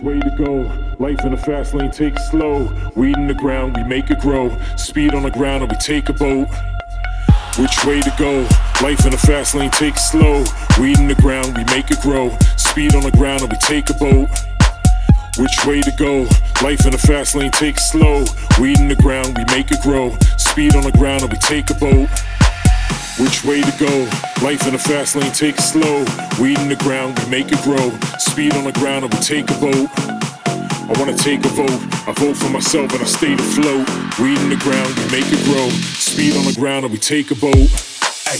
way to go? Life in the fast lane, take it slow. Weed in the ground, we make it grow. Speed on the ground and we take a boat. Which way to go? Life in the fast lane, take it slow. Weed in the ground, we make it grow. Speed on the ground and we take a boat. Which way to go? Life in the fast lane, take it slow. Weed in the ground, we make it grow. Speed on the ground and we take a boat. Which way to go? Life in the fast lane, take it slow. Weed in the ground, we make it grow. Speed on the ground and we take a boat. I wanna take a vote. I vote for myself and I stay afloat. Weed in the ground, we make it grow. Speed on the ground and we take a boat. Ay.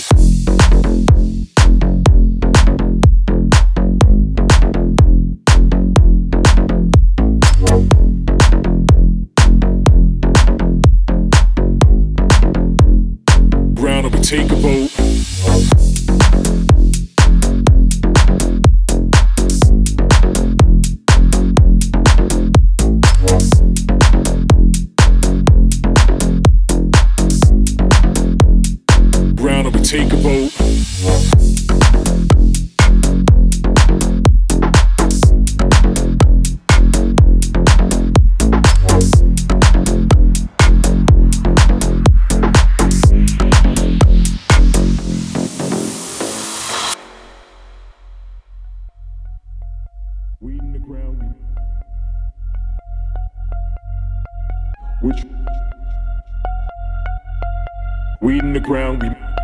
Ground and we take a boat. Ground and we take a boat. Weed in the ground. Weed in the ground.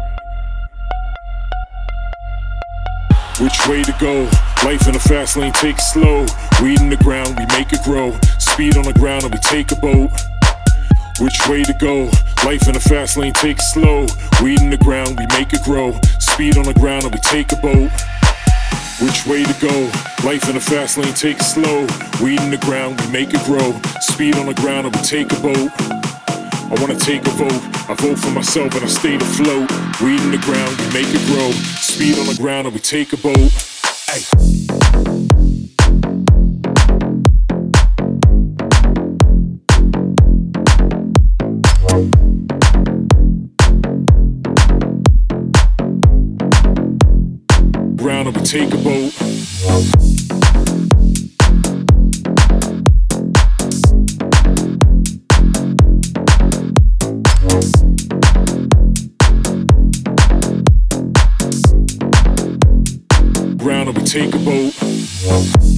Which way to go? Life in the fast lane, take it slow. Weed in the ground, we make it grow. Speed on the ground and we take a boat. Which way to go? Life in the fast lane, take it slow. Weed in the ground, we make it grow. Speed on the ground and we take a boat. Which way to go? Life in the fast lane, take it slow. Weed in the ground, we make it grow. Speed on the ground and we take a boat. I wanna take a vote. I vote for myself and I stay afloat. Weed in the ground, we make it grow. Speed on the ground and we take a boat. Ay. Ground and we take a boat. Ground and we take a boat.